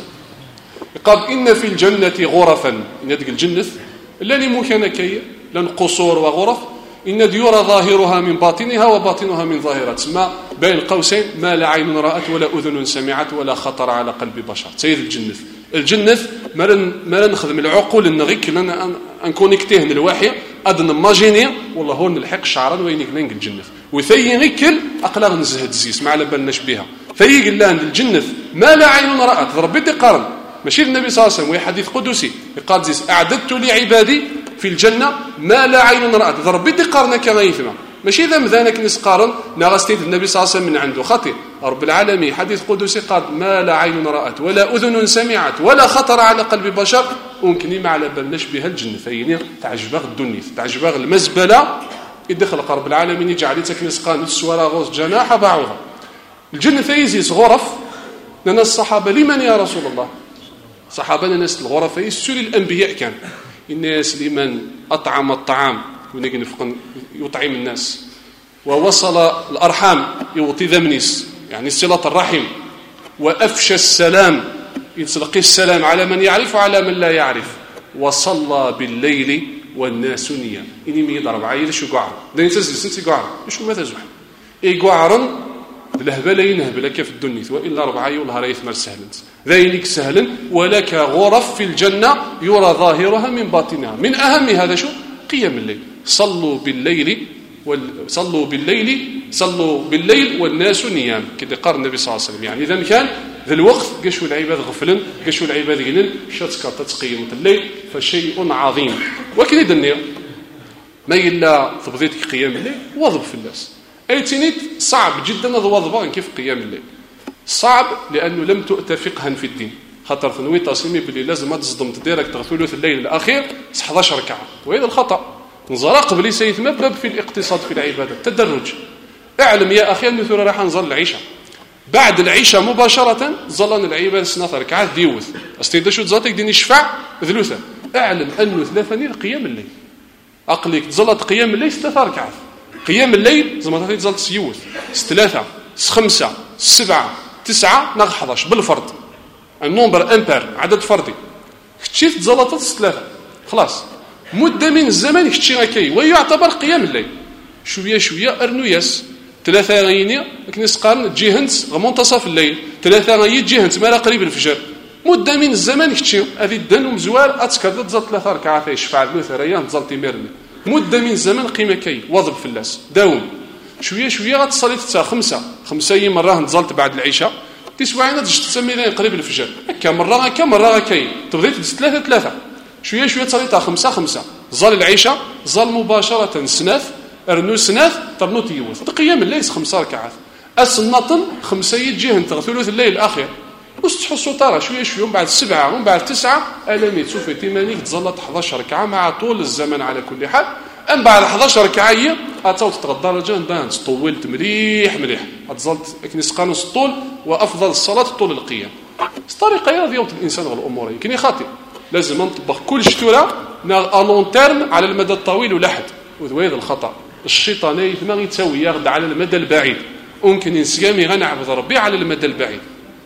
قال إن في الجنة غرفا إن ديك الجنة لن ممكن كي لن قصور وغرف إن ديور ظاهرها من باطنها وباطنها من ظاهرها تسمى بين قوسين ما لا عين رأت ولا أذن سمعت ولا خطر على قلب بشر سيد الجنة الجنة ما نخدم العقول النغيك لأن نكونكتيه الواحي أدن ماجيني والله هو نلحق شعرا وين يقلنق الجنة وثي غيكل أقلاغ نزهد الزيس ما على بالناش بها ثي قلنا الجنة ما لا عين رأت ضربي قارن ماشي النبي صلى الله عليه وسلم وهي حديث قدسي قال زيس أعددت لعبادي في الجنة ما لا عين رأت ضربي قارن كما يثمى ماشي ذا مذانك نسقارن نغستيد النبي صلى الله عليه وسلم من عنده خطير رب العالمين حديث قدسي قال ما لا عين رأت ولا أذن سمعت ولا خطر على قلب بشر ممكن ما على بالناش بها الجنة فيني تعجبها الدنيا تعجبها المزبلة يدخل رب العالمين يجعل يتك نسقان السوارة غوص جناح بعوضها الجنة فيزيس غرف لنا الصحابة لمن يا رسول الله صحابة الناس الغرف يسولي الأنبياء كان الناس لمن أطعم الطعام ونفق يطعم الناس ووصل الأرحام يوطي ذمنيس يعني صلة الرحم وأفشى السلام يتلقي السلام على من يعرف وعلى من لا يعرف وصلى بالليل والناس نيام إني ميضرب عايل شو قعر ده ينتزل سنتي قعر شو ما تزوح إي قعرا الهبلة ينهبل كيف الدنيا وإلا ربعي والله ريث مر سهلا ذينك سهلا ولك غرف في الجنة يرى ظاهرها من باطنها من أهم هذا شو قيام الليل صلوا بالليل صلوا بالليل صلوا بالليل والناس نيام، كده قال النبي صلى الله عليه وسلم. يعني إذا كان ذا الوقت قشوا العباد غفلن قشوا العباد غنن شات كارتا تقيم الليل فشيء عظيم. وكذا الدنيا ما إلا تبغيتك قيام الليل وظب في الناس أيتنيت صعب جدا هذا وظبان كيف قيام الليل صعب لأنه لم تؤت فقها في الدين. خاطر ثنوي تصميم باللي لازم ما تصدم تديرك تغثلث الليل الأخير أحد عشر ركعة، وهذا الخطأ. نظر قبل سيتمبب في الاقتصاد في العبادة تدرج. اعلم يا أخي أن مثل راح نظل العشاء بعد العشاء مباشرة ظلنا العبادة سنة ركعات ديوث استيدا شو تزاتك دين يشفع ثلثة. اعلم أنه ثلاثة نيل قيام الليل أقلك تظلت قيام الليل ثلاثة ركعات قيام الليل زي ما تظل تظل سيوث ثلاثة خمسة سبعة تسعة نغ أحد عشر بالفرد النمبر امبير عدد فردي كتشيت تظلت ثلاثة خلاص مدة من الزمن كتشي غاكي ويعتبر قيام الليل شوية شوية أرنوياس ثلاثة غيني لكن يسقارن جيهنت منتصف الليل ثلاثة غيني جيهنت مالا قريب الفجر مدة من الزمن كتشي هذه الدن ومزوار أتكرد تزال ثلاثة ركعات يشفع ثلاثة ريان تزال تيميرني مدة من الزمن قيمة كي وضب في اللاس داوم شوية شوية غتصلي تتا خمسة خمسة أيام مرة نزلت بعد العشاء تسوعينا تجي تسمي ذي قريب الفجر هكا مرة هكا مرة هكاي تبغي تدز ثلاثة ثلاثة شوية شوية تصلي تا خمسة خمسة زال العشاء زال مباشرة سناث أرنو سناث ترنو تيوث قيام الليل خمسة ركعات السنطن خمسة يجيهن ثلث الليل الأخير وستحسوا ترى شوية شوية بعد سبعة ومن بعد تسعة ألمي تشوفي تيمانيك تظلت أحد عشر ركعة مع طول الزمن على كل حال. أم بعد أحد عشر ركعة هي أتاو تتغدى رجال دان طولت مليح مليح أتظلت لكن يسقانوس الطول وأفضل الصلاة طول القيام. الطريقة هي رضيوة الإنسان والأمور يمكن يخاطئ لازم نطبق كل شتورة ألون تيرم على المدى الطويل ولحد وهذا الخطأ. الشيطان ما يتساوي ياخذ على المدى البعيد ممكن ينسجامي غنعبد ربي على المدى البعيد.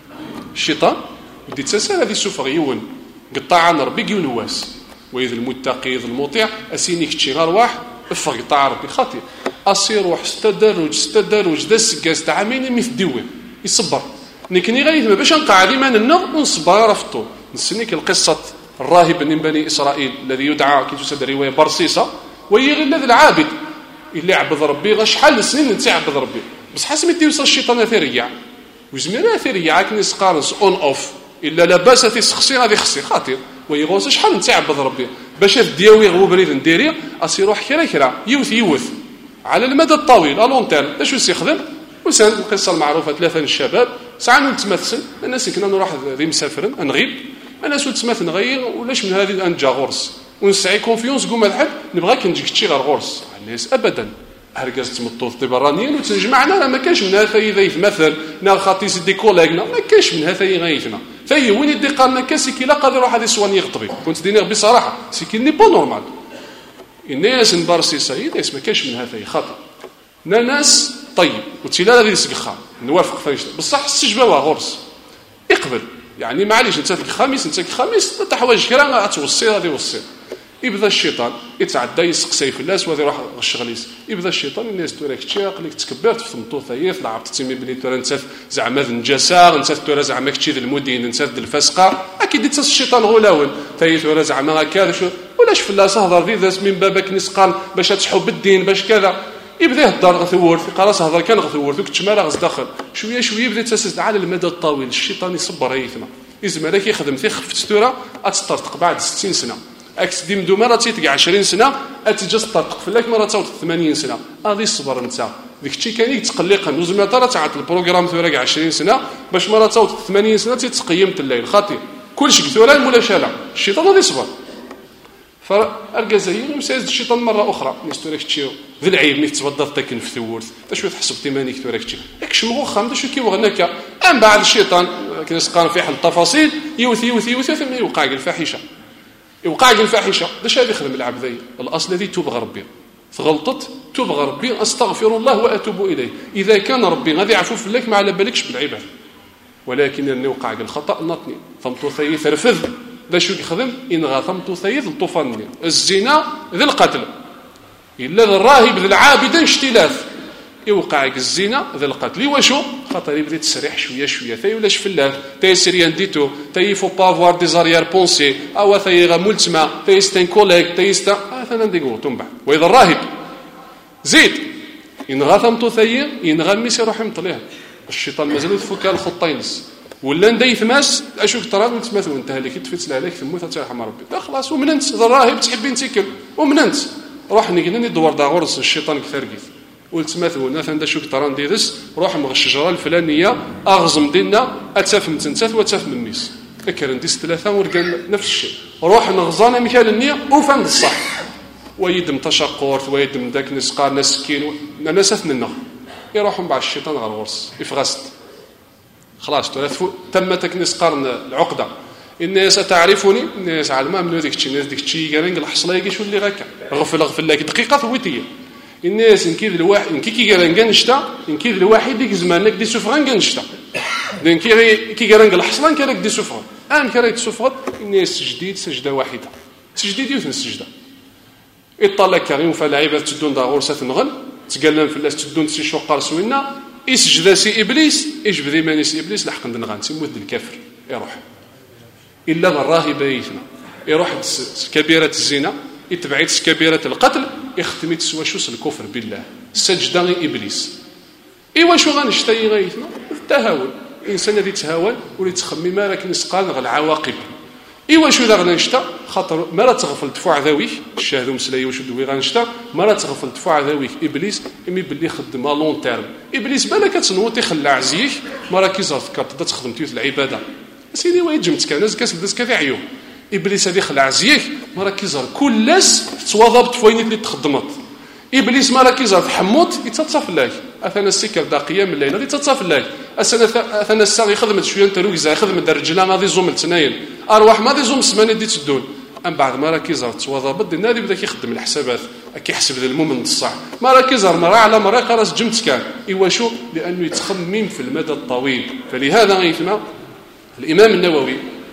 الشيطان بدي تسال هذه السفريون قطع عن ربي كي نواس وإذا المتقي إذا المطيع أسينيك تشي غير واحد افق قطع ربي خاطئ أصير واحد استدرج استدرج دس كاس تاع عامين مثل ديوه يصبر نكني غير باش نقعد ما ننغ ونصبر رفضو نسنيك القصة الراهب من بني إسرائيل الذي يدعى كي تسد رواية برصيصة ويغي الذي العابد اللي عبد ربي غا شحال سنين انت عبد ربي بس حسب يوصل الشيطان ثريع وزميرا ثريع كني سقارنس اون اوف الا لاباس تيسخسي غادي خصي خاطر ويغوص شحال انت عبد ربي باش دياوي غو بريد نديري اصير واحد كرا كرا يوث يوث على المدى الطويل الون تيرم اش يستخدم وسان القصه المعروفه ثلاثه الشباب ساعه نتمثل الناس كنا نروح ذي مسافرين نغيب انا سولت تمثل نغير ولاش من هذه انجا غورس ونسعي كونفيونس قوم هاد نبغاك نجيك تشي غير غورس الناس ابدا هرقاز تمطوط برانيين وتنجمعنا لا ما كاش من هذا يذيف مثل نا خاطيس دي كوليغنا ما كاش من هذا يغيثنا ثي وين يدي قالنا كاسي كي لا قادر يروح هذه سواني يخطبي كنت ديني بصراحه سي كي ني با نورمال الناس نبارسي سيد اسم ما كاش من هذا خاطر ناس طيب قلت لا هذه سقخا نوافق فايش بصح السجبه غورس يقبل يعني معليش انت الخميس انت الخميس تحوايج كرا غتوصي هذه وصي يبدا الشيطان يتعدى يسقسي في الناس وهذا يروح الشغليس يبدا الشيطان الناس توريك تشاق لك تكبرت في مطوثيف لعبت تسمي بني تورا انت زعما النجاسه انت تورا زعما كتشي المدين انت الفسقه اكيد انت الشيطان غلاون تاي تورا زعما هكا ولاش فلاس هضر ذي ذاس من بابك نسقان باش تحب الدين باش كذا يبدا يهضر غثور في قراص هضر كان غثور ذوك تشمال غز داخل شويه شويه يبدا تسس على المدى الطويل الشيطان يصبر هيثنا يزمرك يخدم في خفت تورا اتطرطق بعد ستين سنه اكس ديم دو مره تيتقع عشرين سنه اتجي تطرطق فلاك مره تعود ثمانين سنه هذه الصبر نتا ديك الشيء كان يتقلقا وزما ترى تعط البروغرام ثورا عشرين سنه باش مره تعود ثمانين سنه تتقيمت الليل خاطي كلشي ثورا مولا شالا الشيطان غادي يصبر فارجع زي مساز الشيطان مره اخرى نستوريك تشيو ذي العيب ملي تبدل تاكن في ثورت تا شويه تحسب تيمانيك ثوريك تشي ياك شمغو خام شو كيبغناك ام بعد الشيطان كنسقان في حل التفاصيل يوثي يوثي يوثي ثم يوقع الفاحشه يوقع الفاحشه باش هذا يخدم العبد الاصل الذي توبغ ربي فغلطت توبغ ربي استغفر الله واتوب اليه اذا كان ربي غادي يعفو فيك ما على بالكش بالعباد ولكن اني وقع الخطا نطني فمتو ثيث رفض ذا شو يخدم ان غاثمتو ثيث الطوفان الزنا ذي القتل الا الراهب ذي العابد اشتلاف يوقع الزنا ذا القتل وشو خاطر يبدا تسريح شويه شويه ثاي ولاش فلاف تاي سيريان ديتو تاي فو با افوار دي زاريير بونسي او ثاي غا مولتما تاي ستان كوليك تاي ستا مثلا ديقو تنبع وإذا الراهب زيد ينغى ثمتو ثيين ينغى ميس يروح يمطليها الشيطان مازال يتفكها الخطينس ولا ندي ثماس اشوف ترى نتمثل انتهى لك تفت عليك ثم ترحم ربي لا خلاص ومن انت اذا الراهب تحبين تيكل ومن انت روح نقلني ندور دا غرس الشيطان كثرقيث قلت مثلا مثلا شوف ترى ندي دس روح مغ الشجره الفلانيه اغزم دينا اتفهم تنتث وتفهم النيس اكرن ديس ثلاثه ورقال نفس الشيء روح نغزانا مثال النيه وفند الصح ويدم تشقورت ويدم داك نسقار نسكين ناس اثننا يروحوا مع الشيطان غير غرس يفغست خلاص تمتك نسقرن العقده الناس تعرفني الناس علما من هذيك الشيء الناس ديك الشيء قال الحصله يجي اللي غاكا غفل غفل لك دقيقه ثويتيه الناس نكيد الواحد نكي كي قال نشتا نكيد الواحد ديك زمانك دي سفران نشتا نكي كي قال الحصله كان دي سفران ام كان يتسفر الناس جديد سجده واحده سجدي يوثن السجده يطلع كريم فلاعيبه تدون دا غرسه نغل تقلن في الناس تدون سي شقار سوينا يسجد سي ابليس يجبد يماني سي ابليس لحق ندغان تيموت الكافر يروح الا الراهب يثنى يروح كبيره الزنا يتبعيت كبيره القتل يختم تسوى شوس الكفر بالله سجد ابليس ايوا شو غنشتي غيثنا التهاون الانسان اللي يتهاون واللي تخمم ما راك نسقال غ العواقب ايوا شو ذا غنشتا خاطر ما لا تغفل دفوع ذويك الشاهد مسلاي واش دوي غنشتا ما لا تغفل دفوع ذويك ابليس امي باللي خدم لون تيرم ابليس بالك كتنوط يخلع زيك ما راك يزرف كتبدا تخدم تيوت العباده سيدي ويجمت كان ناس كاس كذا عيوب ابليس هذه خلع زيك ما راك يزر كلس تواظبت فوين اللي تخدمت ابليس ما راك يزر حموت يتصف الله اثنا السكر دا قيام الليل غادي تتصف الله اثنا الساعه خدمت شويه انت لوكزا خدمت الرجاله غادي زوم التناين ارواح ما غادي زوم السمانه دي تدون ام بعد ما راك يزر تواظبت النادي بدا كيخدم الحسابات كيحسب المؤمن الصح ما راك يزر مرة على مرة قراص جمت كان ايوا شو لانه يتخمم في المدى الطويل فلهذا غيثنا الامام النووي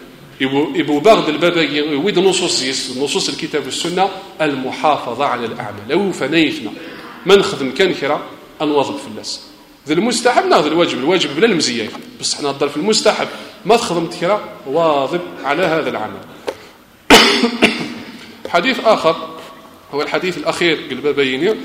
ابو بغد البابي يويد نصوص نصوص الكتاب والسنه المحافظه على الاعمال لو فنيتنا ما نخدم كان كرا نواظب في الناس ذا المستحب ناخذ الواجب الواجب بلا المزيه بس حنا نضل في المستحب ما خدمت كرا واظب على هذا العمل حديث اخر هو الحديث الاخير البابيني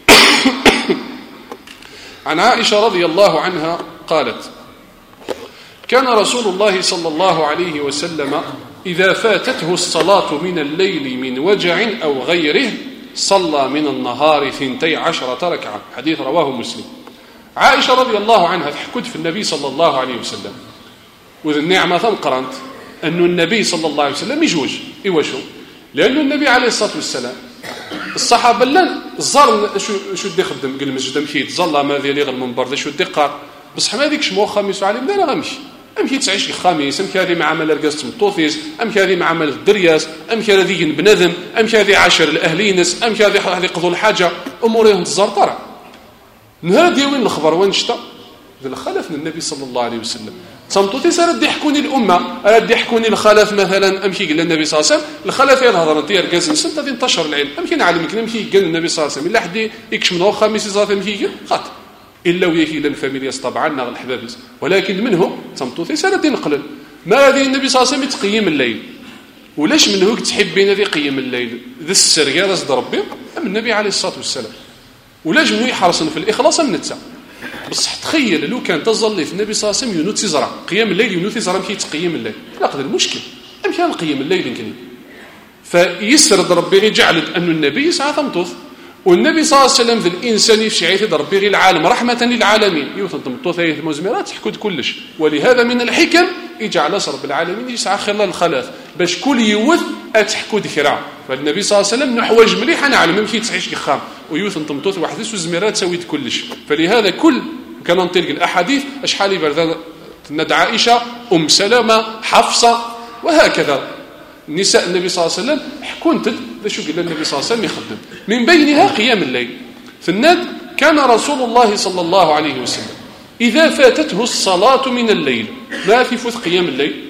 عن عائشه رضي الله عنها قالت كان رسول الله صلى الله عليه وسلم إذا فاتته الصلاة من الليل من وجع أو غيره صلى من النهار ثنتي عشرة ركعة حديث رواه مسلم عائشة رضي الله عنها تحكد في النبي صلى الله عليه وسلم وذا النعمة قرنت أن النبي صلى الله عليه وسلم يجوج إيوا شو لأن النبي عليه الصلاة والسلام الصحابة لن الزار شو شو دي خدم قل مسجد مشيت ظل ما ذي لي غير المنبر شو دي قار بصح ما ذيك شمو خميس عليه لا غمشي أم كي تعيش الخميس أم كذي مع عمل رقص مطوفيس أم كذي مع عمل الدرياس أم كذي بنذم أم كذي عاشر الأهلينس أم كذي هذه قضوا الحاجة أمورهم تزرطرة نهار ديوين الخبر وين شتا ذا خلف النبي صلى الله عليه وسلم صمتوتي رد يحكوني الأمة رد يحكوني الخلف مثلا أم كي قال النبي صلى الله عليه وسلم الخلف يظهر انتيار قازن سنة دي انتشر العلم أم كي نعلم كلام كي قال النبي صلى الله عليه وسلم إلا حد يكشف من هو خميس يزرط أم كي قات إلا ويكي لن فاميلياس طبعا نغ الحبابس ولكن منهم صمتوثي سنة نقلل ما هذه النبي صلى الله عليه وسلم تقيم الليل ولاش منه تحبين هذه قيم الليل ذا السرقة رزد ربي أم النبي عليه الصلاة والسلام ولاش منه يحرصن في الإخلاص من نتسع بصح تخيل لو كان تظل في النبي صلى الله عليه وسلم ينوت يزرع قيام الليل ينوت يزرع كي تقيم الليل لا قدر المشكل أم كان قيم الليل يمكن فيسرد ربي يجعل أن النبي ساعة تمطوث والنبي صلى الله عليه وسلم ذي الإنسان في عيث ربي غير العالم رحمة للعالمين يوثن ثلاث مزمرات تحكد كلش ولهذا من الحكم يجعل رب العالمين يسعى خلال الخلاف باش كل يوث أتحكد كرا فالنبي صلى الله عليه وسلم نحوج مليح نعلم ممكن تعيش إخام ويوثن تمطوث وحدث وزمرات سويت كلش فلهذا كل كان نطلق الأحاديث أشحالي بردان ند عائشة أم سلمة حفصة وهكذا نساء النبي صلى الله عليه وسلم حكون تد شو قال النبي صلى الله عليه وسلم يخدم من بينها قيام الليل في الند كان رسول الله صلى الله عليه وسلم إذا فاتته الصلاة من الليل ما يفوت قيام الليل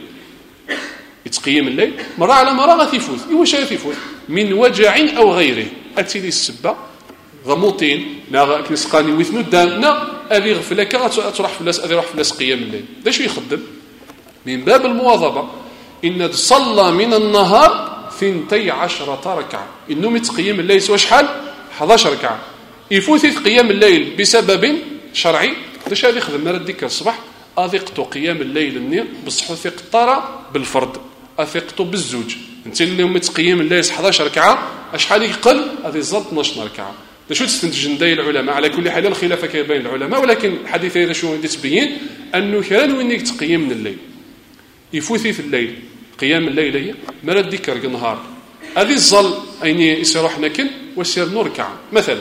يتقيم الليل مرة على مرة غتيفوت إيواش غتيفوت من وجع أو غيره أتي لي السبة غموطين نا كنسقاني ويثنو دام نا أبي غفلك أتروح فلاس أبي روح فلاس قيام الليل دا شو يخدم من باب المواظبة إن صلى من النهار ثنتي عشرة ركعة. إنه متقيم الليل سوا شحال؟ أحد عشر ركعة. يفوت قيام الليل بسبب شرعي، داش غادي يخدم مرة ديك الصباح أثقت قيام الليل النير بصح ثقت بالفرد، أثقت بالزوج. انت اللي متقيم الليل أحد عشر ركعة شحال يقل؟ هذه زاد اثناش ركعة. شو تستنتج نداي العلماء؟ على كل حال الخلاف كاين بين العلماء، ولكن الحديث هذا شو غادي تبين انه كان وينك تقيم من الليل يفوتي في الليل قيام الليل هي مرات ديك النهار هذه الظل اين يسير حنا كن وسير نركع. مثلا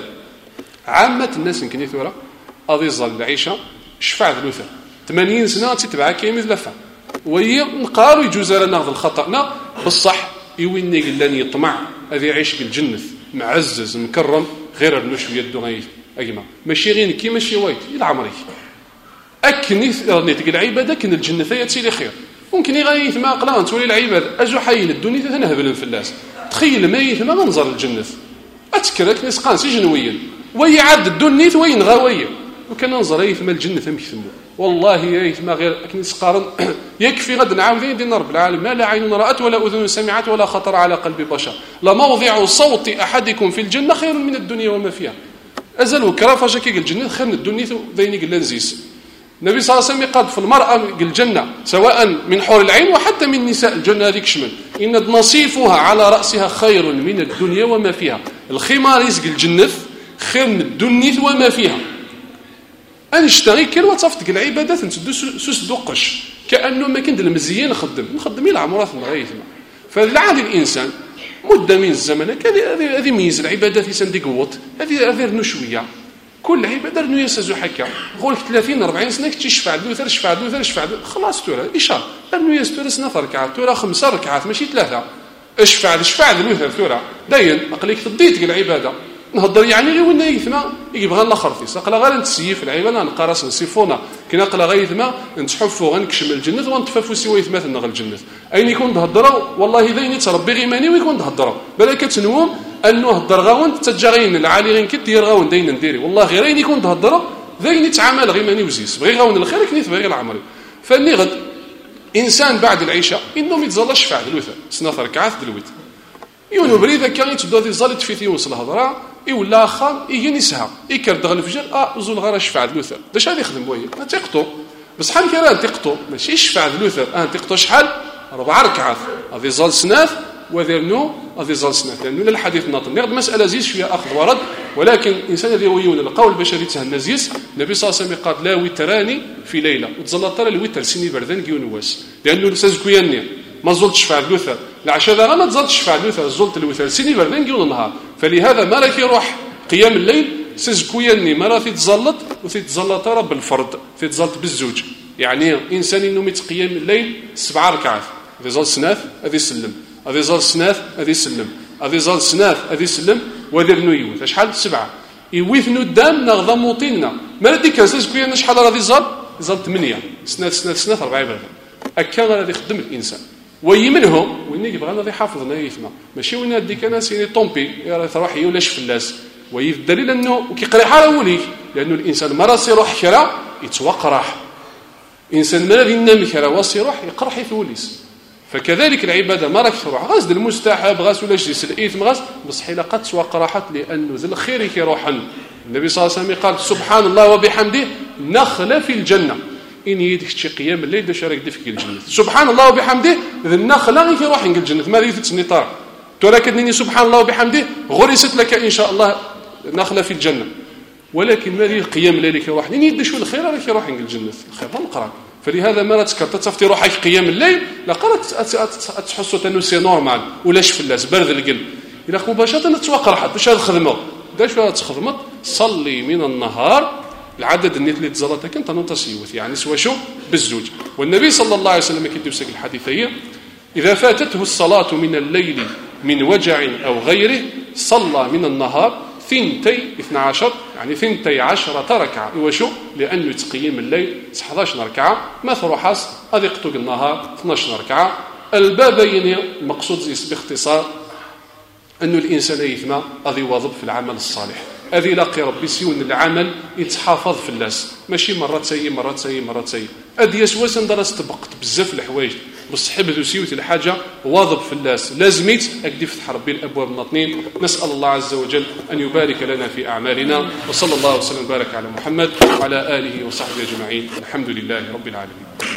عامه الناس يمكن يثورا هذه الظل العيشه شفع ثلاثه ثمانين سنه تتبع كيما ثلاثه وهي نقاروا يجوز لنا هذا الخطأنا بصح يويني قلاني يطمع هذه يعيش بالجنة معزز مكرم غير انه شويه دوغاي اجمع ماشي غير كي ماشي وايد الى عمري اكني راني تقول العباده كن الجنه ياتي لي خير ممكن يغيث ما قلان تولي العباده اجو حي الدنيا تنهبل في الناس تخيل ما يثما منظر الجنه اتكرك ناس قانسي جنويا ويعد الدنيا وين غاويه وكان ننظر يثما الجنه ثم والله يثما غير اكني سقارن يكفي غد نعاودين دين رب العالمين ما لا عين رأت ولا اذن سمعت ولا خطر على قلب بشر لموضع صوت احدكم في الجنه خير من الدنيا وما فيها ازل كرافه كي الجنه خير من الدنيا ذيني قال نزيس النبي صلى الله عليه وسلم قال في المرأة الجنة سواء من حور العين وحتى من نساء الجنة هذيك شمل إن نصيفها على رأسها خير من الدنيا وما فيها الخمار يسق الجنة خير من الدنيا وما فيها أنا اشتغي كل وصفتك العبادات نتدو سوس دوقش كأنه ما كنت المزيين نخدم نخدم إلى عمرات نغايثنا فالعادي الإنسان مدة من الزمن هذه هذه ميز العبادات يسان دي قوت هذه هذه نشوية كل عباده انه يسازو حكا قولك ثلاثين أربعين سنه تشفع دوثر شفع دوثر شفع خلاص تورا اشار انه يستور سنه ركعات تورا خمسه ركعات ماشي ثلاثه اشفع شفع دوثر تورا داين اقليك تضيت العباده نهضر يعني غير وين يثما يبغى الاخر في سقلا غير نتسيف العباده نقراص نصيفونا كنا قلا غير يثما نتحفوا غنكشم الجنه ونتفافوا سوا يثما نغ الجنه اين يكون تهضروا والله ذين تربي غيماني ويكون تهضروا بلا كتنوم انه هضر غاون تتجاغين العالي غير كدير غاون داين نديري والله غير اين يكون تهضروا ذين يتعامل غير ماني وزيس بغي غاون الخير كني تبغي العمري فاني غد انسان بعد العشاء انه يتزال شفع دلوثه سنه ركعات دلويت يونو بريده كان يتبدا في زالت في يوصل الهضره يولا خام يجي نسها يكرد الفجر اه زول غير شفع دلوثه باش غادي يخدم بويا ما تيقطو بس شحال كان تيقطو ماشي شفع دلوثه اه تيقطو شحال اربع ركعات هذه زال سناث وذرنو هذه زال سناث لانه الحديث ناطق ناخذ مساله زيس شويه اخذ ورد ولكن الانسان الذي يوين القول البشري تهنا زيس النبي صلى الله عليه وسلم قال لا وتراني في ليله وتزلط ترى الوتر سني بردان كيونواس لانه سازكوياني ما زلتش فعل الوثر العشاء ذا ما تزلتش فعل الوثر زلت الوثر سني بردان كيون النهار فلهذا ما راك يروح قيام الليل سازكوياني ما راه تتزلط وتتزلط ترى بالفرد تتزلط بالزوج يعني انسان انه متقيم الليل سبع ركعات هذه زال سناث هذه سلم هذه زال سناث هذه سلم هذه زال سناث هذه سلم وذرنو يوث شحال سبعه يوثنو الدم نغض موطينا ما ديك سازكوياني شحال راهي زال زال ثمانيه سناث سناث سناث اربعه بردان هكا غادي يخدم الانسان وي منهم وين يبغى غادي يحافظ يثما ماشي وين هذيك انا سيني طومبي تروح هي ولا شفلاس وي الدليل انه كيقري حاله وليك لانه الانسان ما راس يروح كرا يتوقرح انسان ما غادي ينام كرا واس يروح يقرح يثوليس فكذلك العباده ما راك تروح غاز المستحب غاز ولا جلس الاثم غاز بصح الا قد توقرحت لانه ذل الخير كيروح النبي صلى الله عليه وسلم قال سبحان الله وبحمده نخله في الجنه إن يدك شي قيام الليل دا شارك دفك الجنة سبحان الله وبحمده ذا النخلة في روح الجنة ما ريت تسنطار تولكنني سبحان الله وبحمده غرست لك إن شاء الله نخلة في الجنة ولكن ما ريت قيام الليل كي روح إن يدش الخير راك يروح الجنة الخير نقرا فلهذا ما تذكرت تفتي روحك قيام الليل لا قرات تحسوا انه سي نورمال ولا شفلاس برد القلب الى مباشره تتوقع حتى باش الخدمه داش فيها تخدمت صلي من النهار العدد النيت اللي تزلطك انت نتصيوث يعني سوا شو بالزوج والنبي صلى الله عليه وسلم كتب سك الحديثيه اذا فاتته الصلاه من الليل من وجع او غيره صلى من النهار ثنتي اثنا عشر يعني ثنتي عشرة ركعه وشو لانه تقييم الليل احد عشر ركعه ما تروحاس هذه قطوق النهار اثناش ركعه البابين المقصود باختصار انه الانسان يثما غادي يواظب في العمل الصالح هذه لاقي ربي سيون العمل يتحافظ في الناس ماشي مرات سيء مرات سيء مرات سيء هذه يسوى درست بقت بزاف الحوايج بصح حبت وسيوتي الحاجة واظب في الناس لازميت أكدي فتح ربي الأبواب النطنين. نسأل الله عز وجل أن يبارك لنا في أعمالنا، وصلى الله وسلم وبارك على محمد وعلى آله وصحبه أجمعين. الحمد لله رب العالمين.